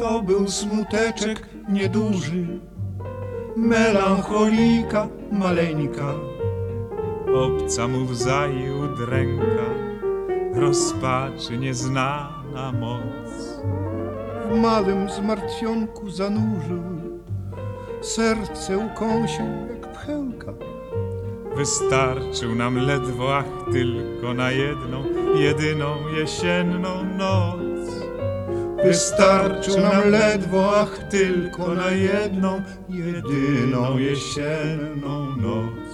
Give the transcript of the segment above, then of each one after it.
To był smuteczek nieduży, melancholika maleńka. Obca mu w zaju dręka, rozpaczy nieznana moc. W małym zmartwionku zanurzył, serce ukąsił jak pchełka. Wystarczył nam ledwo, ach, tylko na jedną, jedyną jesienną noc. Wystarczył nam ledwo, ach, tylko na jedną, jedyną jesienną noc.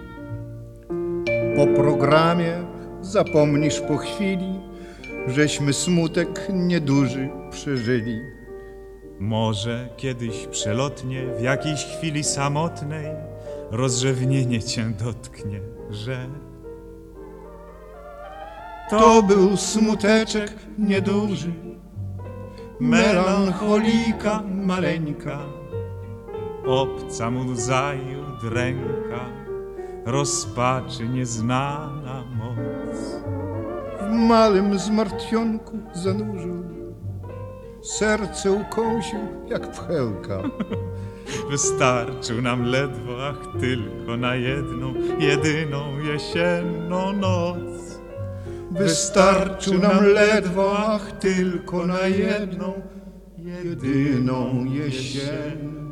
Po programie zapomnisz po chwili, żeśmy smutek nieduży przeżyli. Może kiedyś przelotnie, w jakiejś chwili samotnej, rozrzewnienie cię dotknie, że to był smuteczek nieduży, melancholika maleńka. Obca mu w zaju dręka, rozpaczy nieznana moc. W małym zmartwionku zanurzył, serce ukąsił jak pchełka. Wystarczył nam ledwo, ach, tylko na jedną, jedyną jesienną noc. Wystarczył nam ledwo, ach, tylko na jedną, jedyną jesienną